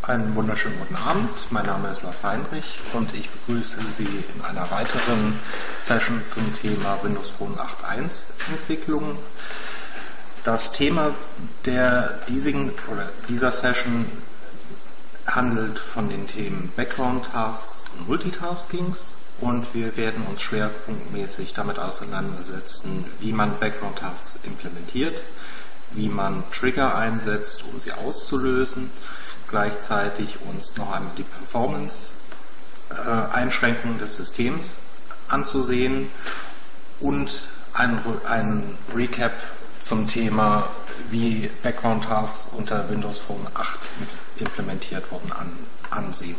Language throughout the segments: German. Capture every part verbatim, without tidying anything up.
Einen wunderschönen guten Abend, mein Name ist Lars Heinrich und ich begrüße Sie in einer weiteren Session zum Thema Windows Phone acht Punkt eins Entwicklung. Das Thema der diesigen, oder dieser Session handelt von den Themen Background Tasks und Multitaskings und wir werden uns schwerpunktmäßig damit auseinandersetzen, wie man Background Tasks implementiert, wie man Trigger einsetzt, um sie auszulösen, gleichzeitig uns noch einmal die Performance-Einschränkungen äh, des Systems anzusehen und ein, ein Recap zum Thema, wie Background-Tasks unter Windows Phone acht implementiert wurden, an, ansehen.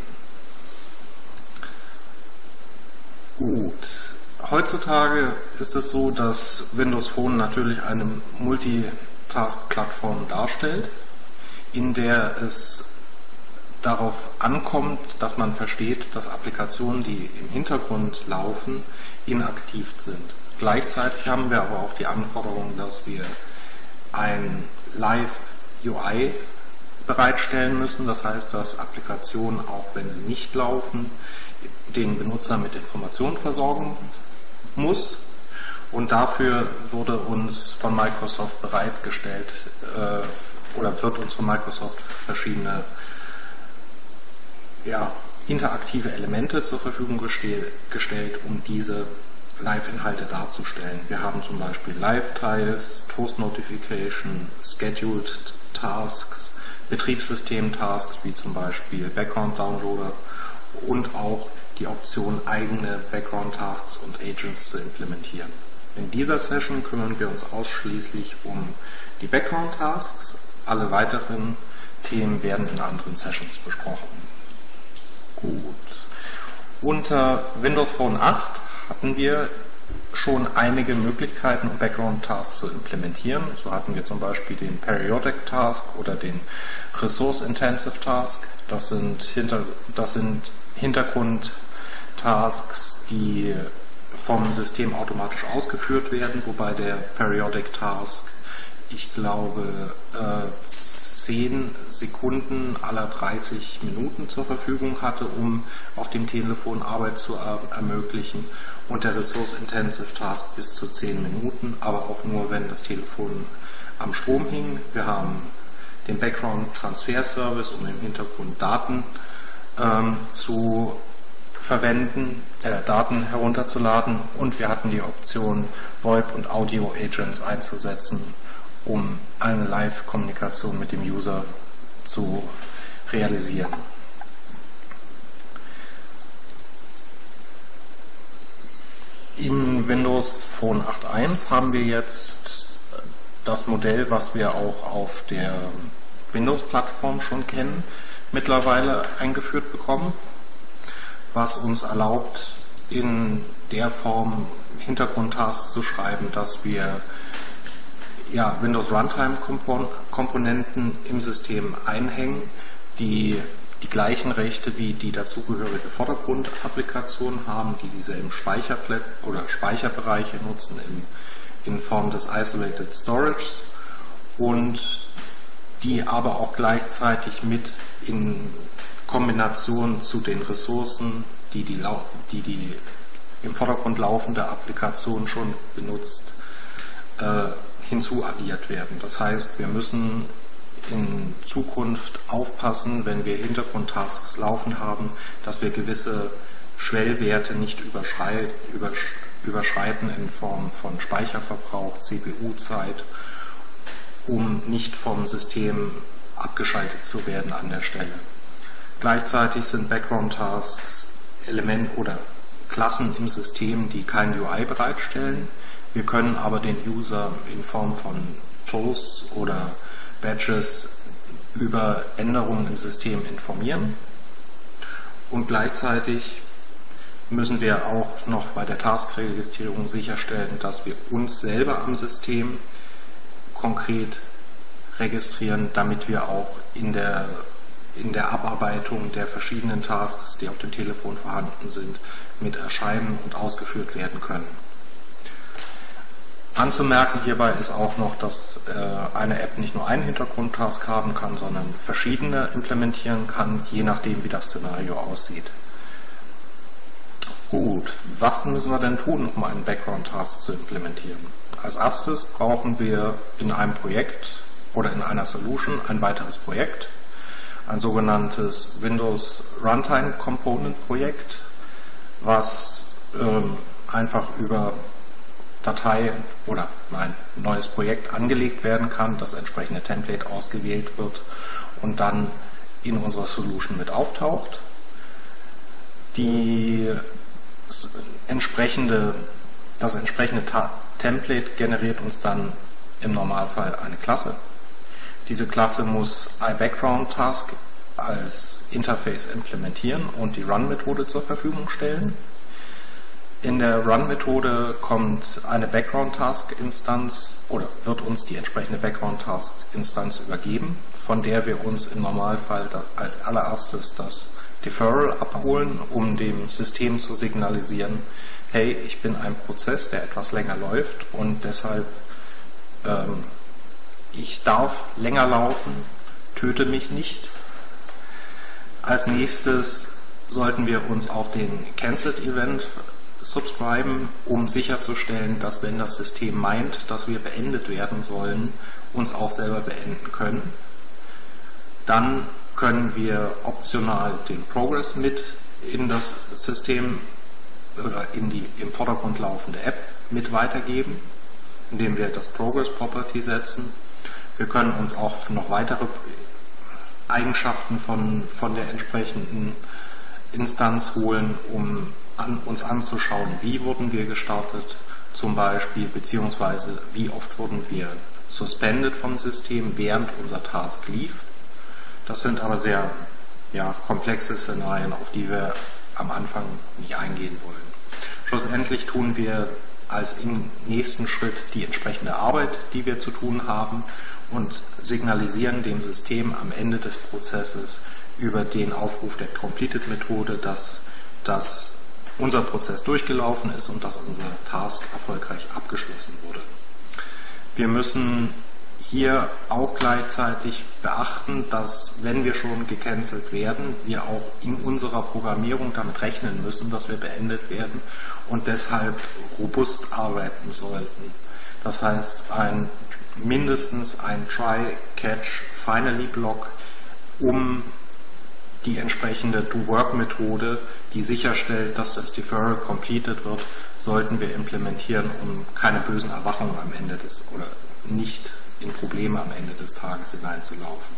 Gut. Heutzutage ist es so, dass Windows Phone natürlich eine Multitask-Plattform darstellt, in der es darauf ankommt, dass man versteht, dass Applikationen, die im Hintergrund laufen, inaktiv sind. Gleichzeitig haben wir aber auch die Anforderung, dass wir ein Live-U I bereitstellen müssen. Das heißt, dass Applikationen, auch wenn sie nicht laufen, den Benutzer mit Informationen versorgen muss. Und dafür wurde uns von Microsoft bereitgestellt, äh, oder wird uns von Microsoft verschiedene ja, interaktive Elemente zur Verfügung gestell, gestellt, um diese Live-Inhalte darzustellen. Wir haben zum Beispiel Live-Tiles, Toast-Notification, Scheduled Tasks, Betriebssystem-Tasks wie zum Beispiel Background-Downloader und auch die Option, eigene Background-Tasks und Agents zu implementieren. In dieser Session kümmern wir uns ausschließlich um die Background-Tasks. Alle weiteren Themen werden in anderen Sessions besprochen. Gut. Unter Windows Phone acht hatten wir schon einige Möglichkeiten, um Background-Tasks zu implementieren. So hatten wir zum Beispiel den Periodic Task oder den Resource-Intensive Task. Das sind, Hinter das sind Hintergrund-Tasks, die vom System automatisch ausgeführt werden, wobei der Periodic Task, ich glaube, zehn Sekunden aller dreißig Minuten zur Verfügung hatte, um auf dem Telefon Arbeit zu ermöglichen, und der Resource Intensive Task bis zu zehn Minuten, aber auch nur, wenn das Telefon am Strom hing. Wir haben den Background Transfer Service, um im Hintergrund Daten ähm, zu verwenden, äh, Daten herunterzuladen, und wir hatten die Option, VoIP und Audio Agents einzusetzen, um eine Live-Kommunikation mit dem User zu realisieren. In Windows Phone acht Punkt eins haben wir jetzt das Modell, was wir auch auf der Windows-Plattform schon kennen, mittlerweile eingeführt bekommen, was uns erlaubt, in der Form Hintergrundtasks zu schreiben, dass wir ja, Windows Runtime-Komponenten im System einhängen, die die gleichen Rechte wie die dazugehörige Vordergrundapplikation haben, die dieselben Speicherplätze oder Speicherbereiche nutzen in, in Form des Isolated Storage und die aber auch gleichzeitig mit in Kombination zu den Ressourcen, die die, die, die im Vordergrund laufende Applikation schon benutzt, äh, hinzuaddiert werden. Das heißt, wir müssen in Zukunft aufpassen, wenn wir Hintergrundtasks laufen haben, dass wir gewisse Schwellwerte nicht überschreiten, überschreiten in Form von Speicherverbrauch, C P U-Zeit, um nicht vom System abgeschaltet zu werden an der Stelle. Gleichzeitig sind Background-Tasks Elemente oder Klassen im System, die kein U I bereitstellen. Wir können aber den User in Form von Toasts oder Badges über Änderungen im System informieren. Und gleichzeitig müssen wir auch noch bei der Taskregistrierung sicherstellen, dass wir uns selber am System konkret registrieren, damit wir auch in der, in der Abarbeitung der verschiedenen Tasks, die auf dem Telefon vorhanden sind, mit erscheinen und ausgeführt werden können. Anzumerken hierbei ist auch noch, dass äh, eine App nicht nur einen Hintergrundtask haben kann, sondern verschiedene implementieren kann, je nachdem wie das Szenario aussieht. Gut, was müssen wir denn tun, um einen Background-Task zu implementieren? Als erstes brauchen wir in einem Projekt oder in einer Solution ein weiteres Projekt, ein sogenanntes Windows Runtime Component Projekt, was ähm, einfach über Datei oder ein neues Projekt angelegt werden kann, das entsprechende Template ausgewählt wird und dann in unserer Solution mit auftaucht. Die entsprechende, das entsprechende Template generiert uns dann im Normalfall eine Klasse. Diese Klasse muss iBackgroundTask als Interface implementieren und die Run-Methode zur Verfügung stellen. In der Run-Methode kommt eine Background-Task-Instanz oder wird uns die entsprechende Background-Task-Instanz übergeben, von der wir uns im Normalfall als allererstes das Deferral abholen, um dem System zu signalisieren, hey, ich bin ein Prozess, der etwas länger läuft und deshalb ähm, ich darf länger laufen, töte mich nicht. Als nächstes sollten wir uns auf den Cancelled-Event subscriben, um sicherzustellen, dass wenn das System meint, dass wir beendet werden sollen, uns auch selber beenden können. Dann können wir optional den Progress mit in das System oder in die im Vordergrund laufende App mit weitergeben, indem wir das Progress Property setzen. Wir können uns auch noch weitere Eigenschaften von, von der entsprechenden Instanz holen, um an, uns anzuschauen, wie wurden wir gestartet, zum Beispiel, beziehungsweise wie oft wurden wir suspended vom System, während unser Task lief. Das sind aber sehr ja, komplexe Szenarien, auf die wir am Anfang nicht eingehen wollen. Schlussendlich tun wir als im nächsten Schritt die entsprechende Arbeit, die wir zu tun haben, und signalisieren dem System am Ende des Prozesses über den Aufruf der Completed-Methode, dass, dass unser Prozess durchgelaufen ist und dass unser Task erfolgreich abgeschlossen wurde. Wir müssen hier auch gleichzeitig beachten, dass, wenn wir schon gecancelt werden, wir auch in unserer Programmierung damit rechnen müssen, dass wir beendet werden und deshalb robust arbeiten sollten. Das heißt, ein, mindestens ein Try-Catch-Finally-Block, um die entsprechende Do-Work-Methode, die sicherstellt, dass das Deferral completed wird, sollten wir implementieren, um keine bösen Erwachungen am Ende des oder nicht in Probleme am Ende des Tages hineinzulaufen.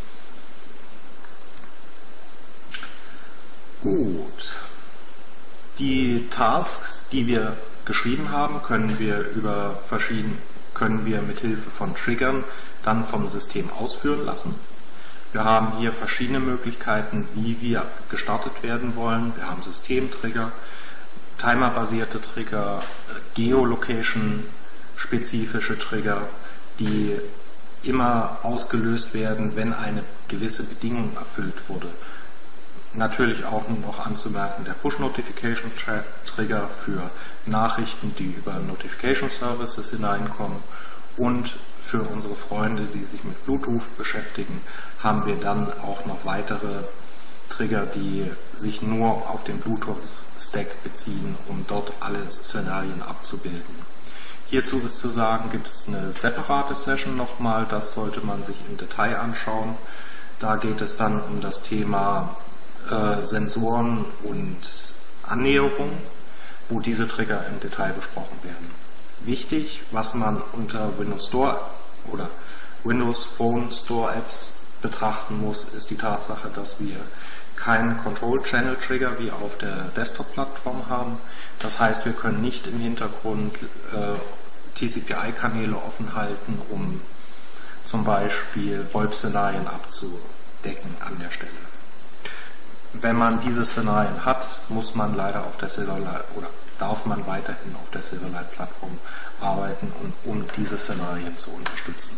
Gut. Die Tasks, die wir geschrieben haben, können wir über verschiedene, können wir mit Hilfe von Triggern dann vom System ausführen lassen. Wir haben hier verschiedene Möglichkeiten, wie wir gestartet werden wollen. Wir haben Systemtrigger, timerbasierte Trigger, Geolocation-spezifische Trigger, die immer ausgelöst werden, wenn eine gewisse Bedingung erfüllt wurde. Natürlich auch noch anzumerken der Push-Notification-Trigger für Nachrichten, die über Notification Services hineinkommen, und für unsere Freunde, die sich mit Bluetooth beschäftigen, haben wir dann auch noch weitere Trigger, die sich nur auf den Bluetooth-Stack beziehen, um dort alle Szenarien abzubilden. Hierzu ist zu sagen, gibt es eine separate Session nochmal, das sollte man sich im Detail anschauen. Da geht es dann um das Thema äh, Sensoren und Annäherung, wo diese Trigger im Detail besprochen werden. Wichtig, was man unter Windows Store oder Windows Phone Store Apps betrachten muss, ist die Tatsache, dass wir keinen Control Channel Trigger wie auf der Desktop-Plattform haben. Das heißt, wir können nicht im Hintergrund äh, T C P I-Kanäle offen halten, um zum Beispiel V oIP-Szenarien abzudecken an der Stelle. Wenn man diese Szenarien hat, muss man leider auf der Silverlight oder darf man weiterhin auf der Silverlight-Plattform arbeiten, um, um diese Szenarien zu unterstützen.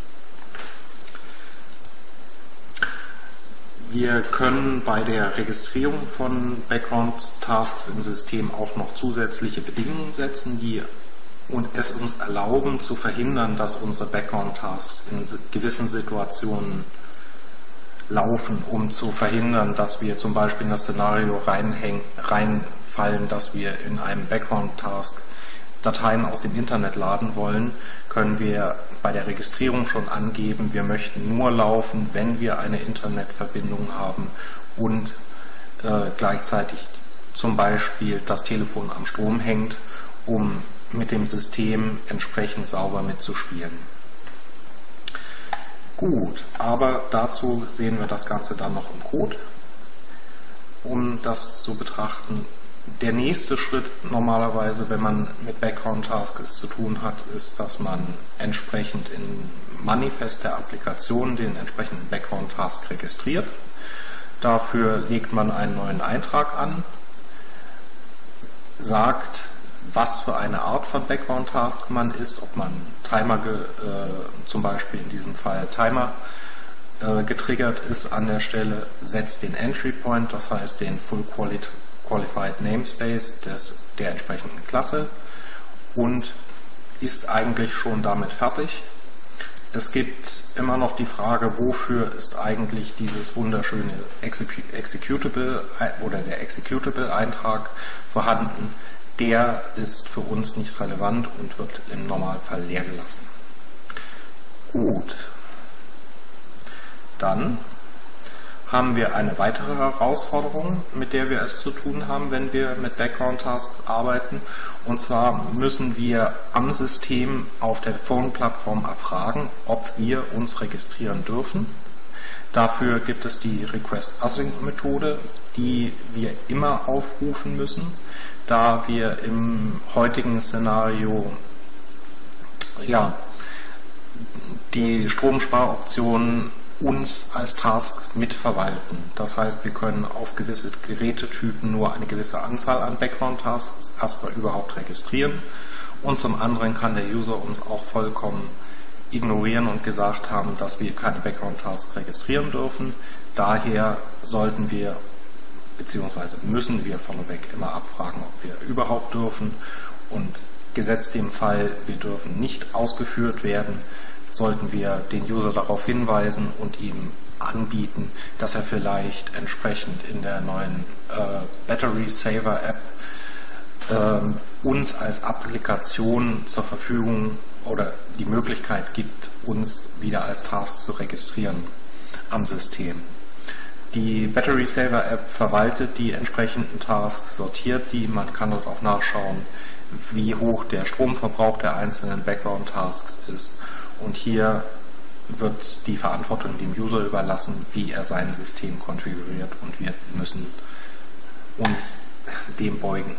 Wir können bei der Registrierung von Background-Tasks im System auch noch zusätzliche Bedingungen setzen, die und es uns erlauben zu verhindern, dass unsere Background-Tasks in gewissen Situationen laufen, um zu verhindern, dass wir zum Beispiel in das Szenario reinhängen, reinfallen, dass wir in einem Background-Task Dateien aus dem Internet laden wollen, können wir bei der Registrierung schon angeben, wir möchten nur laufen, wenn wir eine Internetverbindung haben und äh, gleichzeitig zum Beispiel das Telefon am Strom hängt, um mit dem System entsprechend sauber mitzuspielen. Gut, aber dazu sehen wir das Ganze dann noch im Code, um das zu betrachten. Der nächste Schritt normalerweise, wenn man mit Background-Tasks zu tun hat, ist, dass man entsprechend im Manifest der Applikation den entsprechenden Background-Task registriert. Dafür legt man einen neuen Eintrag an, sagt, was für eine Art von Background-Task man ist, ob man Timer, äh, zum Beispiel in diesem Fall Timer, äh, getriggert ist an der Stelle, setzt den Entry Point, das heißt den Full Quality Qualified Namespace des, der entsprechenden Klasse und ist eigentlich schon damit fertig. Es gibt immer noch die Frage, wofür ist eigentlich dieses wunderschöne Execu Executable oder der Executable-Eintrag vorhanden. Der ist für uns nicht relevant und wird im Normalfall leer gelassen. Gut, dann haben wir eine weitere Herausforderung, mit der wir es zu tun haben, wenn wir mit Background-Tasks arbeiten. Und zwar müssen wir am System auf der Phone-Plattform erfragen, ob wir uns registrieren dürfen. Dafür gibt es die Request-Async-Methode, die wir immer aufrufen müssen, da wir im heutigen Szenario ja, die Stromsparoptionen uns als Task mitverwalten. Das heißt, wir können auf gewisse Gerätetypen nur eine gewisse Anzahl an Background-Tasks erstmal überhaupt registrieren und zum anderen kann der User uns auch vollkommen ignorieren und gesagt haben, dass wir keine Background-Tasks registrieren dürfen. Daher sollten wir bzw. müssen wir vorneweg immer abfragen, ob wir überhaupt dürfen und gesetzt dem Fall, wir dürfen nicht ausgeführt werden, sollten wir den User darauf hinweisen und ihm anbieten, dass er vielleicht entsprechend in der neuen äh, Battery Saver App äh, uns als Applikation zur Verfügung oder die Möglichkeit gibt, uns wieder als Task zu registrieren am System. Die Battery Saver App verwaltet die entsprechenden Tasks, sortiert die, man kann dort auch nachschauen, wie hoch der Stromverbrauch der einzelnen Background Tasks ist. Und hier wird die Verantwortung dem User überlassen, wie er sein System konfiguriert und wir müssen uns dem beugen.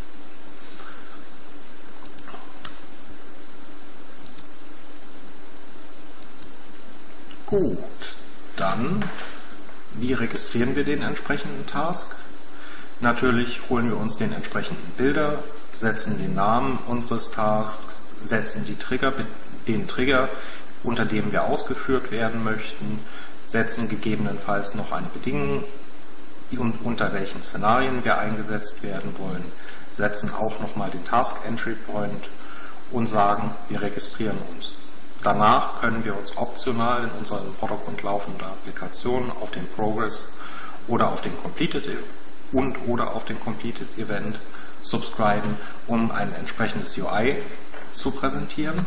Gut, dann, wie registrieren wir den entsprechenden Task? Natürlich holen wir uns den entsprechenden Bilder, setzen den Namen unseres Tasks, setzen die Trigger, den Trigger, unter dem wir ausgeführt werden möchten, setzen gegebenenfalls noch eine Bedingung, unter welchen Szenarien wir eingesetzt werden wollen, setzen auch nochmal den Task Entry Point und sagen, wir registrieren uns. Danach können wir uns optional in unserer im Vordergrund laufenden Applikation auf den Progress oder auf den Completed und oder auf den Completed Event subscriben, um ein entsprechendes U I zu präsentieren.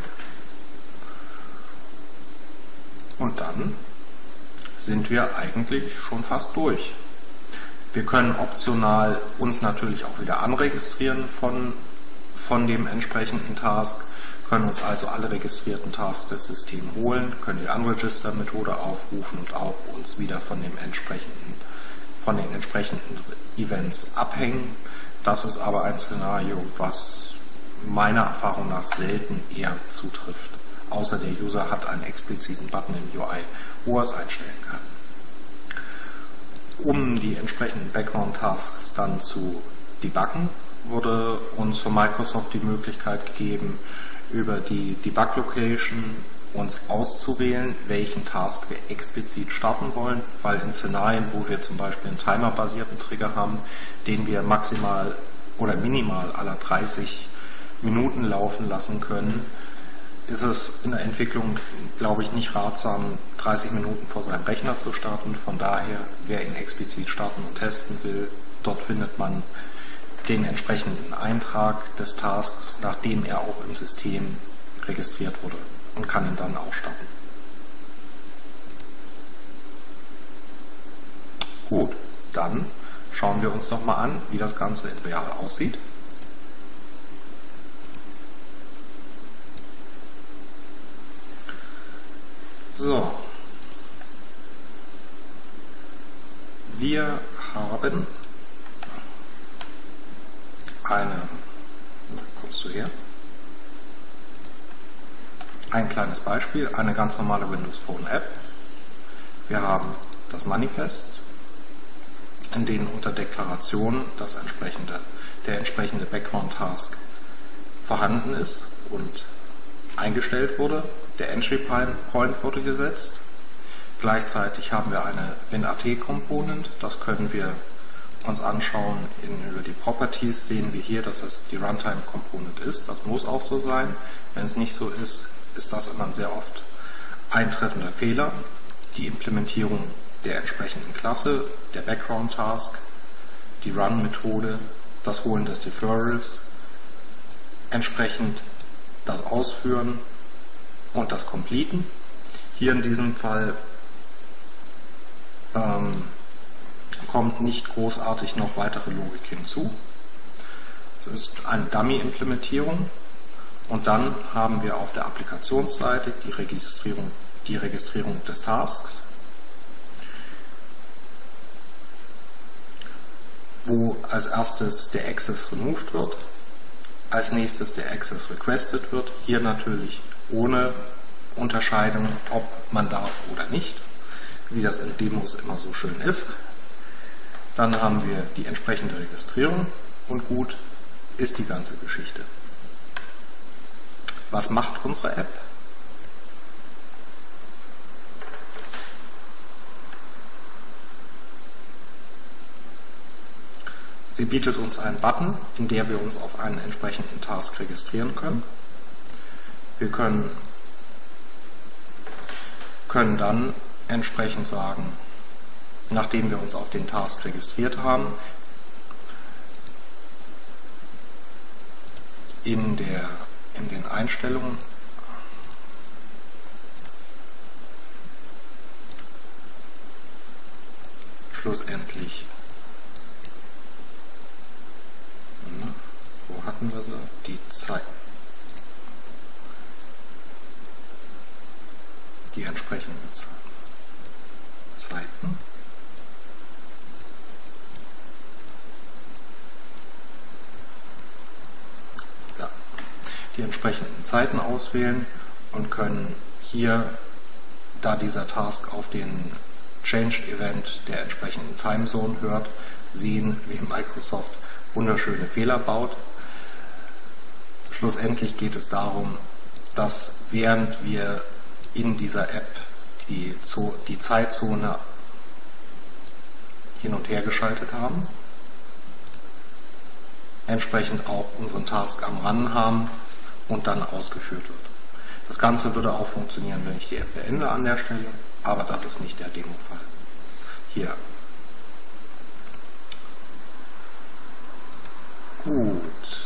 Und dann sind wir eigentlich schon fast durch. Wir können optional uns natürlich auch wieder anregistrieren von, von dem entsprechenden Task, können uns also alle registrierten Tasks des Systems holen, können die Unregister-Methode aufrufen und auch uns wieder von, dem entsprechenden, von den entsprechenden Events abhängen. Das ist aber ein Szenario, was meiner Erfahrung nach selten eher zutrifft. Außer der User hat einen expliziten Button im U I, wo er es einstellen kann. Um die entsprechenden Background-Tasks dann zu debuggen, wurde uns von Microsoft die Möglichkeit gegeben, über die Debug-Location uns auszuwählen, welchen Task wir explizit starten wollen, weil in Szenarien, wo wir zum Beispiel einen timerbasierten Trigger haben, den wir maximal oder minimal aller dreißig Minuten laufen lassen können, ist es in der Entwicklung, glaube ich, nicht ratsam, dreißig Minuten vor seinem Rechner zu starten. Von daher, wer ihn explizit starten und testen will, dort findet man den entsprechenden Eintrag des Tasks, nachdem er auch im System registriert wurde, und kann ihn dann auch starten. Gut, dann schauen wir uns doch mal an, wie das Ganze in real aussieht. So, wir haben eine, kommst du her? Ein kleines Beispiel, eine ganz normale Windows Phone App. Wir haben das Manifest, in denen unter Deklaration das entsprechende, der entsprechende Background Task vorhanden ist und eingestellt wurde. Der Entry Point wurde gesetzt. Gleichzeitig haben wir eine WinAT-Component. Das können wir uns anschauen. In, über die Properties sehen wir hier, dass es die Runtime-Component ist. Das muss auch so sein. Wenn es nicht so ist, ist das immer ein sehr oft eintreffender Fehler. Die Implementierung der entsprechenden Klasse, der Background-Task, die Run-Methode, das Holen des Deferrals, entsprechend das Ausführen und das Completen. Hier in diesem Fall ähm, kommt nicht großartig noch weitere Logik hinzu. Es ist eine Dummy-Implementierung, und dann haben wir auf der Applikationsseite die Registrierung, die Registrierung des Tasks, wo als erstes der Access removed wird, als nächstes der Access requested wird, hier natürlich ohne Unterscheidung, ob man darf oder nicht, wie das in Demos immer so schön ist. Dann haben wir die entsprechende Registrierung und gut ist die ganze Geschichte. Was macht unsere App? Sie bietet uns einen Button, in dem wir uns auf einen entsprechenden Task registrieren können. Wir können, können dann entsprechend sagen, nachdem wir uns auf den Task registriert haben, in, der, in den Einstellungen schlussendlich, na, wo hatten wir sie? Die Zeit. Die entsprechenden Zeiten. Ja. Die entsprechenden Zeiten auswählen und können hier, da dieser Task auf den Change Event der entsprechenden Timezone hört, sehen, wie Microsoft wunderschöne Fehler baut. Schlussendlich geht es darum, dass während wir in dieser App die, die Zeitzone hin und her geschaltet haben, entsprechend auch unseren Task am Run haben und dann ausgeführt wird. Das Ganze würde auch funktionieren, wenn ich die App beende an der Stelle, aber das ist nicht der Demo-Fall. Hier. Gut.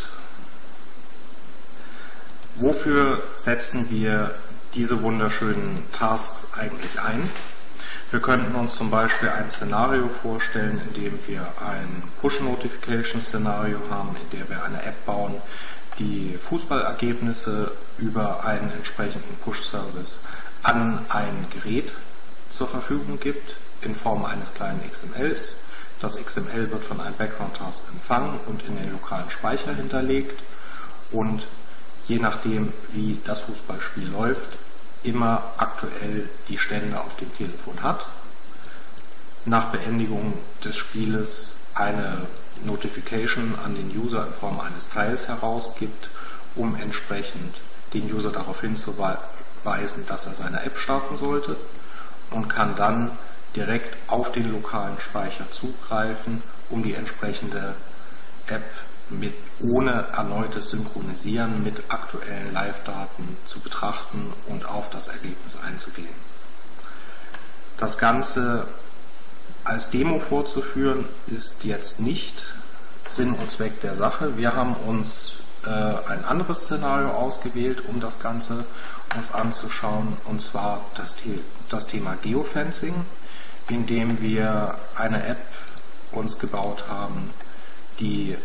Wofür setzen wir diese wunderschönen Tasks eigentlich ein? Wir könnten uns zum Beispiel ein Szenario vorstellen, in dem wir ein Push-Notification-Szenario haben, in dem wir eine App bauen, die Fußballergebnisse über einen entsprechenden Push-Service an ein Gerät zur Verfügung gibt, in Form eines kleinen X M Ls. Das X M L wird von einem Background-Task empfangen und in den lokalen Speicher hinterlegt und je nachdem, wie das Fußballspiel läuft, immer aktuell die Stände auf dem Telefon hat. Nach Beendigung des Spieles eine Notification an den User in Form eines Teils herausgibt, um entsprechend den User darauf hinzuweisen, dass er seine App starten sollte, und kann dann direkt auf den lokalen Speicher zugreifen, um die entsprechende App mit, ohne erneutes Synchronisieren mit aktuellen Live-Daten zu betrachten und auf das Ergebnis einzugehen. Das Ganze als Demo vorzuführen ist jetzt nicht Sinn und Zweck der Sache. Wir haben uns äh, ein anderes Szenario ausgewählt, um das Ganze uns anzuschauen, und zwar das, The das Thema Geofencing, indem wir eine App uns gebaut haben, die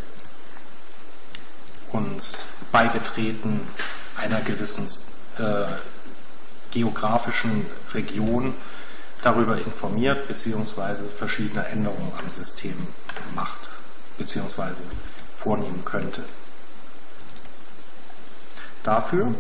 uns bei Betreten einer gewissen äh, geografischen Region darüber informiert bzw. verschiedene Änderungen am System macht bzw. vornehmen könnte. Dafür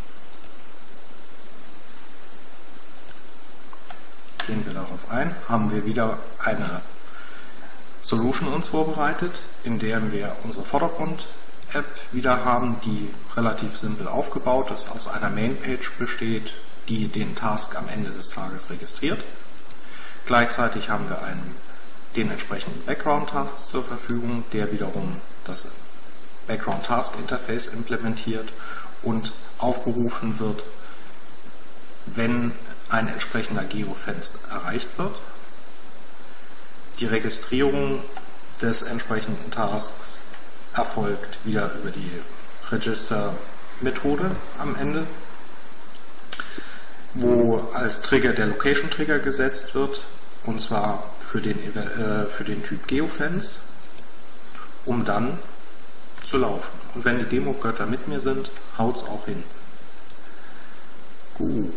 gehen wir darauf ein, haben wir wieder eine Solution uns vorbereitet, in der wir unsere Vordergrund-App wieder haben, die relativ simpel aufgebaut ist, aus einer Mainpage besteht, die den Task am Ende des Tages registriert. Gleichzeitig haben wir einen, den entsprechenden Background-Task zur Verfügung, der wiederum das Background-Task-Interface implementiert und aufgerufen wird, wenn ein entsprechender Geofence erreicht wird. Die Registrierung des entsprechenden Tasks erfolgt wieder über die Register-Methode am Ende, wo als Trigger der Location-Trigger gesetzt wird, und zwar für den, äh, für den Typ Geofence, um dann zu laufen. Und wenn die Demo-Götter mit mir sind, haut es auch hin. Gut.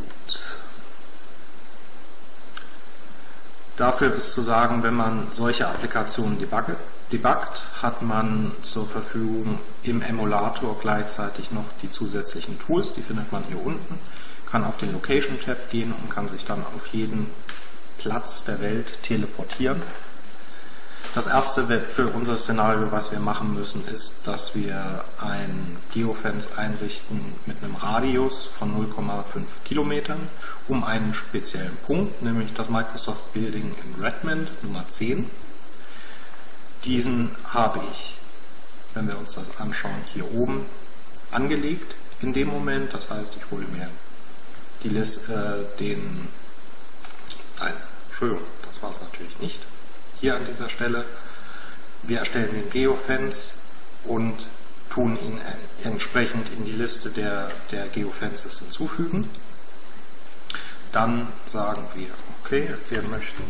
Dafür ist zu sagen, wenn man solche Applikationen debuggt, debuggt, hat man zur Verfügung im Emulator gleichzeitig noch die zusätzlichen Tools, die findet man hier unten, kann auf den Location-Tab gehen und kann sich dann auf jeden Platz der Welt teleportieren. Das erste für unser Szenario, was wir machen müssen, ist, dass wir ein Geofence einrichten mit einem Radius von null Komma fünf Kilometern um einen speziellen Punkt, nämlich das Microsoft Building in Redmond, Nummer zehn. Diesen habe ich, wenn wir uns das anschauen, hier oben angelegt in dem Moment. Das heißt, ich hole mir die Liste, äh, den, nein, Entschuldigung, das war es natürlich nicht. Hier an dieser Stelle, wir erstellen den Geofence und tun ihn entsprechend in die Liste der, der Geofences hinzufügen. Dann sagen wir, okay, wir möchten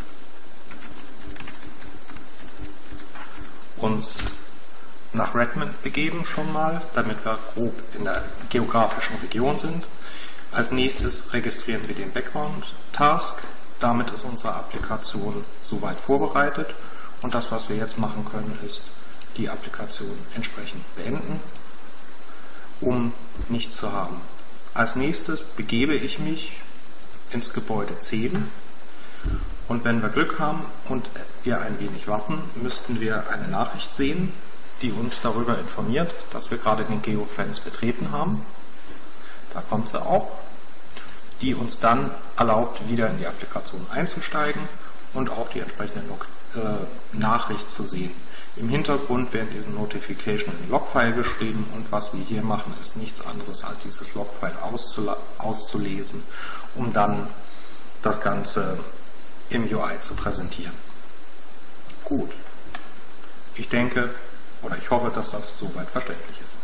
uns nach Redmond begeben schon mal, damit wir grob in der geografischen Region sind. Als nächstes registrieren wir den Background-Task. Damit ist unsere Applikation soweit vorbereitet und das, was wir jetzt machen können, ist die Applikation entsprechend beenden, um nichts zu haben. Als nächstes begebe ich mich ins Gebäude zehn und wenn wir Glück haben und wir ein wenig warten, müssten wir eine Nachricht sehen, die uns darüber informiert, dass wir gerade den Geofence betreten haben. Da kommt sie auch, die uns dann erlaubt, wieder in die Applikation einzusteigen und auch die entsprechende äh, Nachricht zu sehen. Im Hintergrund werden diese Notification in Logfile geschrieben und was wir hier machen, ist nichts anderes als dieses Logfile auszulesen, um dann das Ganze im U I zu präsentieren. Gut. Ich denke oder ich hoffe, dass das soweit verständlich ist.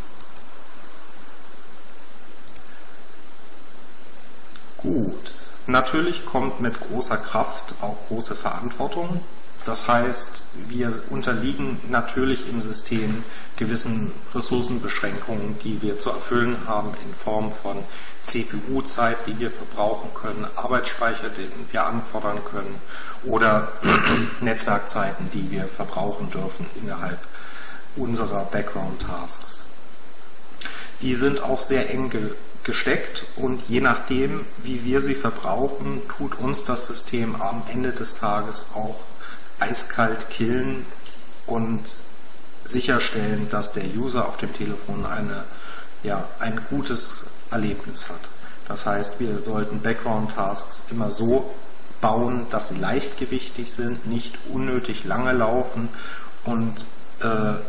Gut. Natürlich kommt mit großer Kraft auch große Verantwortung. Das heißt, wir unterliegen natürlich im System gewissen Ressourcenbeschränkungen, die wir zu erfüllen haben in Form von C P U-Zeit, die wir verbrauchen können, Arbeitsspeicher, den wir anfordern können oder Netzwerkzeiten, die wir verbrauchen dürfen innerhalb unserer Background-Tasks. Die sind auch sehr eng ge gesteckt und je nachdem, wie wir sie verbrauchen, tut uns das System am Ende des Tages auch eiskalt killen und sicherstellen, dass der User auf dem Telefon eine, ja, ein gutes Erlebnis hat. Das heißt, wir sollten Background-Tasks immer so bauen, dass sie leichtgewichtig sind, nicht unnötig lange laufen und äh,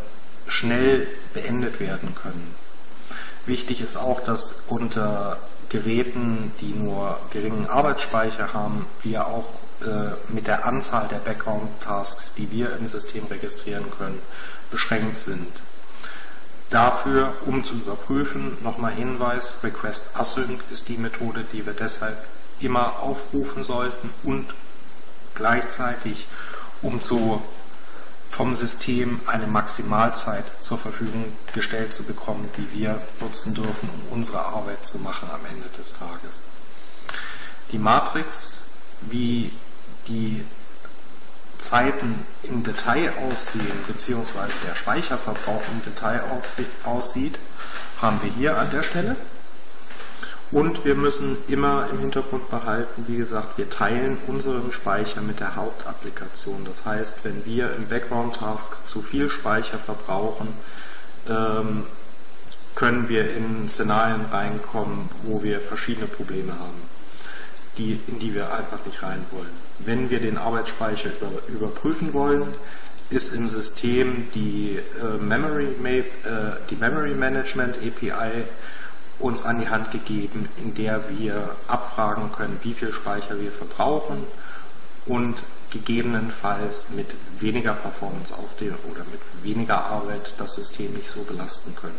schnell beendet werden können. Wichtig ist auch, dass unter Geräten, die nur geringen Arbeitsspeicher haben, wir auch äh, mit der Anzahl der Background-Tasks, die wir im System registrieren können, beschränkt sind. Dafür, um zu überprüfen, nochmal Hinweis, Request Async ist die Methode, die wir deshalb immer aufrufen sollten und gleichzeitig, um zu, vom System eine Maximalzeit zur Verfügung gestellt zu bekommen, die wir nutzen dürfen, um unsere Arbeit zu machen am Ende des Tages. Die Matrix, wie die Zeiten im Detail aussehen, beziehungsweise der Speicherverbrauch im Detail aussieht, haben wir hier an der Stelle. Und wir müssen immer im Hintergrund behalten, wie gesagt, wir teilen unseren Speicher mit der Hauptapplikation. Das heißt, wenn wir im Background-Task zu viel Speicher verbrauchen, ähm, können wir in Szenarien reinkommen, wo wir verschiedene Probleme haben, die, in die wir einfach nicht rein wollen. Wenn wir den Arbeitsspeicher über, überprüfen wollen, ist im System die, äh, Memory, äh, die Memory Management A P I uns an die Hand gegeben, in der wir abfragen können, wie viel Speicher wir verbrauchen und gegebenenfalls mit weniger Performance auf den oder mit weniger Arbeit das System nicht so belasten können.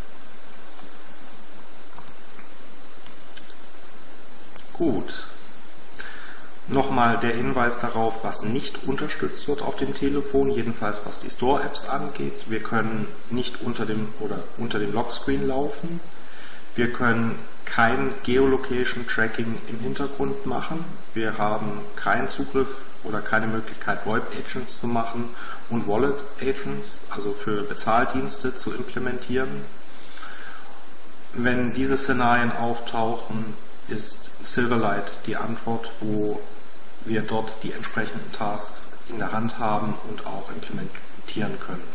Gut. Nochmal der Hinweis darauf, was nicht unterstützt wird auf dem Telefon, jedenfalls was die Store-Apps angeht. Wir können nicht unter dem oder unter dem Lockscreen laufen. Wir können kein Geolocation-Tracking im Hintergrund machen. Wir haben keinen Zugriff oder keine Möglichkeit, Voip-Agents zu machen und Wallet-Agents, also für Bezahldienste zu implementieren. Wenn diese Szenarien auftauchen, ist Silverlight die Antwort, wo wir dort die entsprechenden Tasks in der Hand haben und auch implementieren können.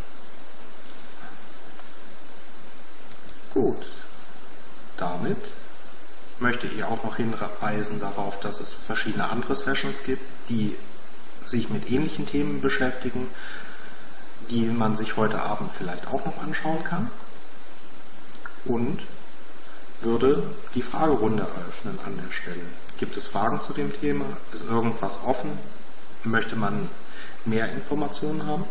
Gut. Damit möchte ich auch noch hinweisen darauf, dass es verschiedene andere Sessions gibt, die sich mit ähnlichen Themen beschäftigen, die man sich heute Abend vielleicht auch noch anschauen kann, und würde die Fragerunde eröffnen an der Stelle. Gibt es Fragen zu dem Thema? Ist irgendwas offen? Möchte man mehr Informationen haben?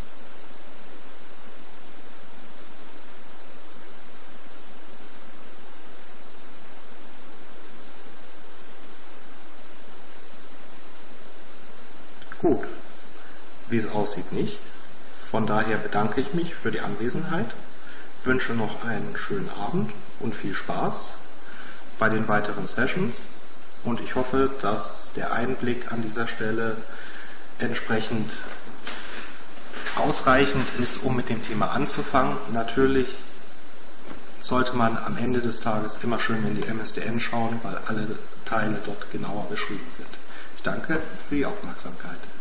Gut, wie es aussieht, nicht. Von daher bedanke ich mich für die Anwesenheit, wünsche noch einen schönen Abend und viel Spaß bei den weiteren Sessions, und ich hoffe, dass der Einblick an dieser Stelle entsprechend ausreichend ist, um mit dem Thema anzufangen. Natürlich sollte man am Ende des Tages immer schön in die M S D N schauen, weil alle Teile dort genauer beschrieben sind. Ich danke für die Aufmerksamkeit.